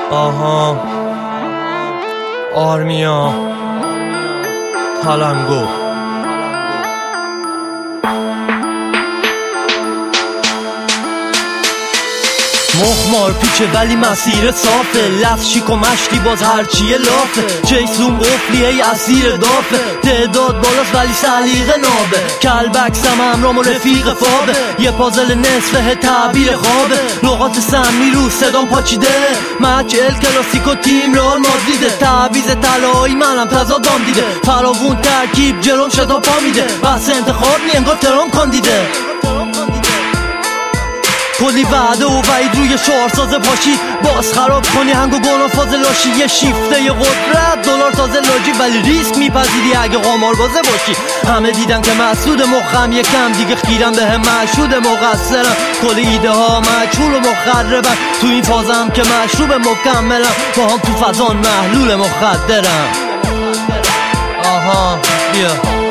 آها آرمیا تلنگو مخمار پیچه ولی مسیر صافه، لفظ شیک و مشتی باز هرچیه لافه، جیسون قفلی ای اسیر دافه، تعداد بالاست ولی سلیقه نابه، کلبکسم همرام و رفیق فابه، یه پازل نصفه تعبیر خوابه، لغات سمی رو صدام پاچیده، مچ کلاسیک و تیم رال مادریده، تعویز طلایی منم تضادام دیده، فراوون ترکیب جلوم شتا پا میده، بحث انتخاب نی انگار ترام کاندیده، کلی وعده و وعید روی شعارساز پاشی، باز خراب کنی هنگ و گناه فاز لاشی، یه شیفته یه قدرت دلار تازه لاجی، ولی ریسک میپذیری اگه قمار بازه باشی. همه دیدن که مسعود مخم یکم دیگه خیرم به هم مشهود مقصرم، کل ایده ها مجهول و مخربن، تو این فازم که مشروب مکملم، با هم تو فضان محلول مخدرم. آها بیا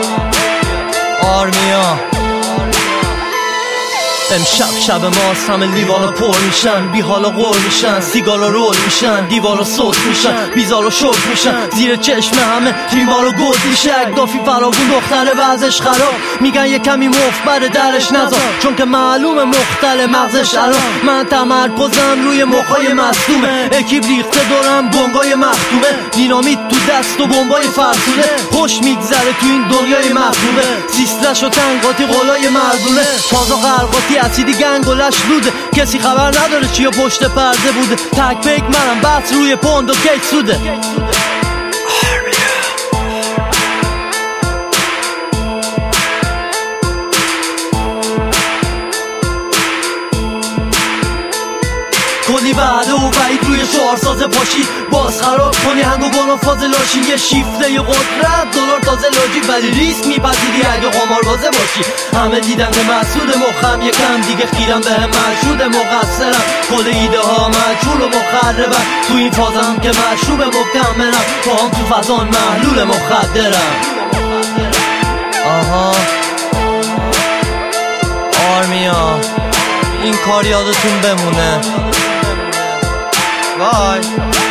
آرمیا، امشب شب ماست، همه لیوالا پر میشن، بی حالا غور میشن، سیگارا رول میشن، دیوارا سوت میشن، بیزارا شک میشن، زیر چشم همه تیمارا گود میشه، اگدافی فراگون دختره وضعش خراب، میگن یه کمی مفبر درش نزار، چون که معلومه مختل مغزش الان، من تمرکزم روی مخای مصدومه، اکیب ریخته دورم گنگای مختومه، دینامیت تو دست و بمبای فرسوده، خوش میگذره تو این دنیای مخروبه، سیسترش و تنگاتی قلای مردونه، تازه غرقاتی اسیدی گنگ و لش لوده، کسی خبر نداره چیا پشت پرده بوده، تک پیک منم بس روی پوند و کیک سوده. کلی وعده و وعید روی شعارساز پاشی، باز خراب کنی هنگ و گناه فاز لاشی، یه شیفته یه قدرت دلار تازه لاجی، ولی ریسک میپذیری اگه قمار بازه باشی. همه دیدن که مسعود مخم یکم دیگه خیرم به هم مشهود مقصرم، کل ایده ها مجهول و مخربن، تو این فازم که مشروب مکملم، با هم تو فضان محلول مخدرم. آها آرمیا، این کار یادتون بمونه. Bye.